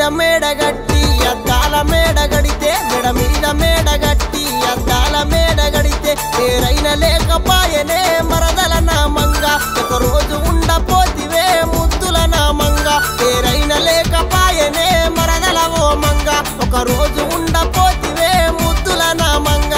మేడగట్టి అద్దాల మేడగడితే మెడ మీద మేడగట్టి అద్దాల మేడగడితే పేరైన లేకపాయనే మరదల నామంగ ఒక రోజు ఉండపోతివే ముద్దుల నామంగ పేరైన లేకపాయనే మరదల ఓ మంగ ఒక రోజు ఉండపోతివే ముద్దుల నామంగ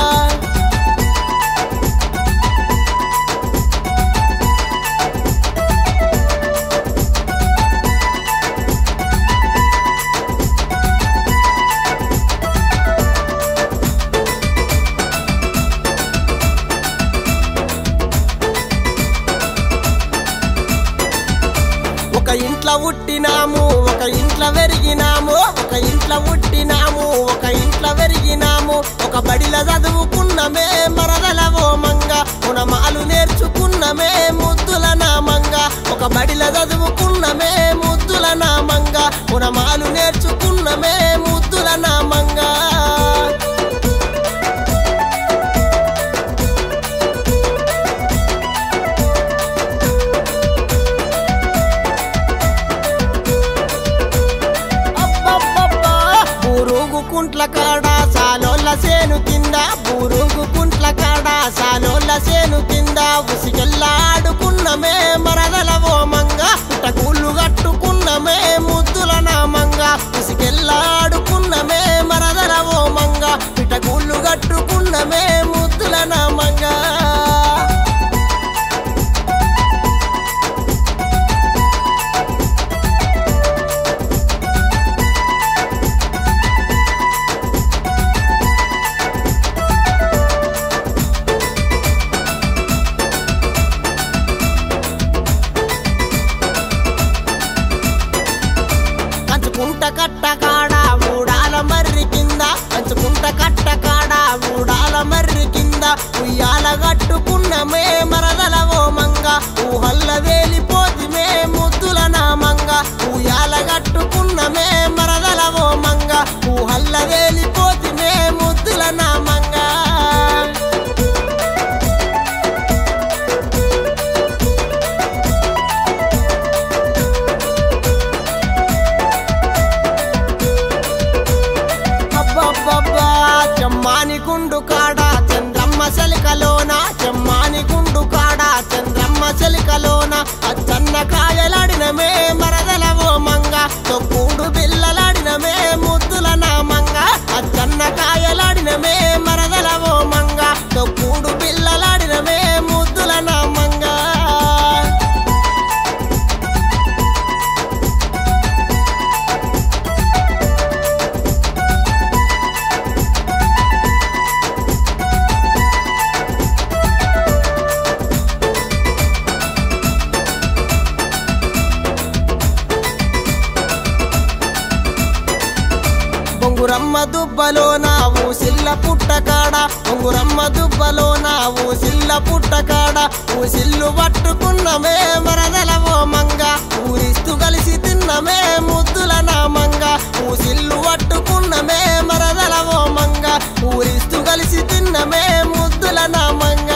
ఒక ఇంట్లో పుట్టినాము ఒక ఇంట్లో పెరిగినాము ఒక ఇంట్లో పుట్టినాము ఒక ఇంట్లో పెరిగినాము ఒక బడిలో చదువుకున్నమే మరదల ఓ మంగ గుణమాలు నేర్చుకున్నమే ముద్దుల నామంగ ఒక బడిలో చదువుకున్నమే ముద్దుల నామంగ గుణమాలు నేర్చుకున్నమే ముద్దుల నామంగ కుంట్ల కాడ సాలోళ్ళ సేను కింద బూరుగు కుంట్ల కాడ సాలోళ్ళ సేను కింద ఉసిగెల్లాడుకున్నమే మరదల ఓ మంగ పుట్టకూళ్ళు కట్టుకున్నమే ముద్దుల నామంగ ఉసిగెల్లాడుకున్నమే మరదల ఓ మంగ పిట్టకూళ్ళు కట్టుకున్నమే ముద్దుల నామంగ పంచుకుంట కట్ట కాడ ఊడాల మర్రి కింద పంచుకుంట కట్ట కాడ ఊడాల మర్రి కింద ఉయ్యాల కట్టుకున్నమే మరదల ఓ మంగ ఊహల్ల వేలిపోతిమే ముద్దుల నామంగ ఉయ్యాల కట్టుకున్నమే మరదల ఓ మంగ ఊహల్ల వేలిపోతిమే ముద్దుల నామంగ చెమ్మాని గుండు కాడ చంద్రమ్మ సెలికలోన చెమ్మాని గుండు కాడ చంద్రమ్మ సెలికలోన అచ్చన్న కాయలాడినమే మరదల ఓ మంగ తొక్కుడు బిల్లలాడినమే ముద్దుల నామంగ అచ్చన్న కాయలాడినమే మరదల ఓ మంగ తొక్కుడు బిల్లలాడినమే ముద్దుల నామంగ బొంగురమ్మ దుబ్బలోన ఊసిల్ల పుట్టకాడ బొంగురమ్మ దుబ్బలోన ఊసిల్ల పుట్టకాడ ఊసిల్లు పట్టుకున్నమే మరదల ఓ మంగ ఊరిస్తూ కలిసి తిన్నమే ముద్దుల నామంగ ఊసిల్లు పట్టుకున్నమే మరదల ఓ మంగ ఊరిస్తూ కలిసి తిన్నమే ముద్దుల నామంగ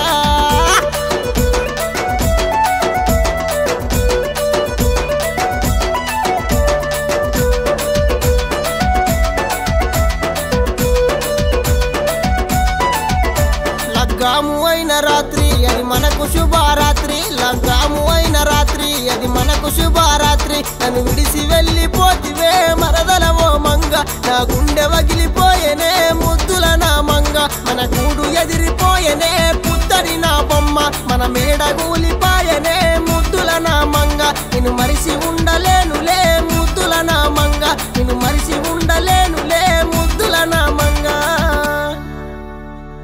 లగ్గాము అయిన రాత్రి అది మనకు శుభరాత్రి లగ్గాము అయిన రాత్రి అది మనకు శుభరాత్రి నన్ను విడిసి వెళ్ళిపోతివే మరదల ఓ మంగ నా గుండె వగిలిపోయేనే ముద్దుల నామంగ మన గూడు ఎదిరిపోయేనే పుత్తడి నా బొమ్మ మన మేడ కూలిపోయేనే